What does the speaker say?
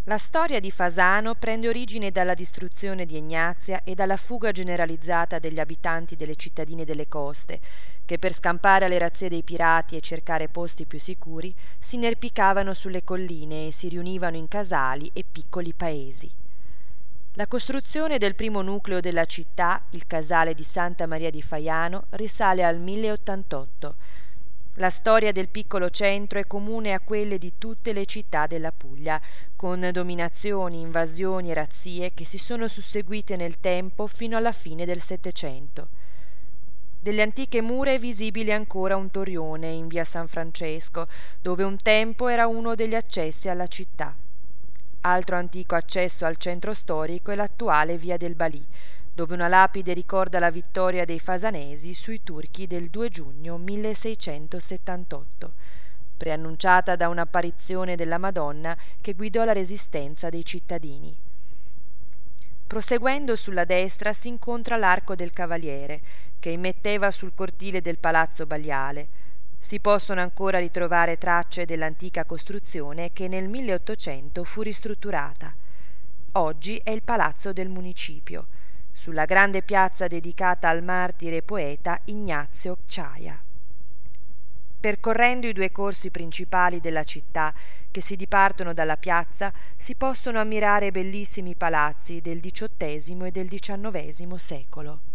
La storia di Fasano prende origine dalla distruzione di Egnazia e dalla fuga generalizzata degli abitanti delle cittadine delle coste, che per scampare alle razzie dei pirati e cercare posti più sicuri si inerpicavano sulle colline e si riunivano in casali e piccoli paesi. La costruzione del primo nucleo della città, il casale di Santa Maria di Faiano, risale al 1088. La storia del piccolo centro è comune a quelle di tutte le città della Puglia, con dominazioni, invasioni e razzie che si sono susseguite nel tempo fino alla fine del Settecento. Delle antiche mura è visibile ancora un torrione in via San Francesco, dove un tempo era uno degli accessi alla città. Altro antico accesso al centro storico è l'attuale via del Balì, dove una lapide ricorda la vittoria dei fasanesi sui turchi del 2 giugno 1678, preannunciata da un'apparizione della Madonna che guidò la resistenza dei cittadini. Proseguendo sulla destra si incontra l'Arco del Cavaliere, che immetteva sul cortile del Palazzo Baliale. Si possono ancora ritrovare tracce dell'antica costruzione che nel 1800 fu ristrutturata. Oggi è il Palazzo del Municipio, sulla grande piazza dedicata al martire e poeta Ignazio Ciaia. Percorrendo i due corsi principali della città, che si dipartono dalla piazza, si possono ammirare bellissimi palazzi del XVIII e del XIX secolo.